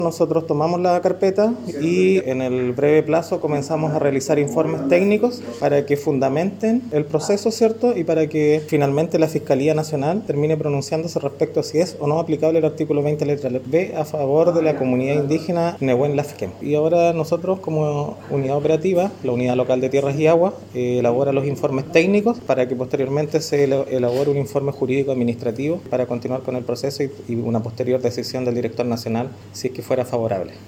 Nosotros tomamos la carpeta y en el breve plazo comenzamos a realizar informes técnicos para que fundamenten el proceso, ¿cierto? Y para que finalmente la Fiscalía Nacional termine pronunciándose respecto a si es o no aplicable el artículo 20 letra B a favor de la comunidad indígena Nehuen Lafken. Y ahora nosotros como unidad operativa, la Unidad Local de Tierras y Aguas, elabora los informes técnicos para que posteriormente se elabore un informe jurídico administrativo para continuar con el proceso y una posterior decisión del director nacional si es que fuera favorable.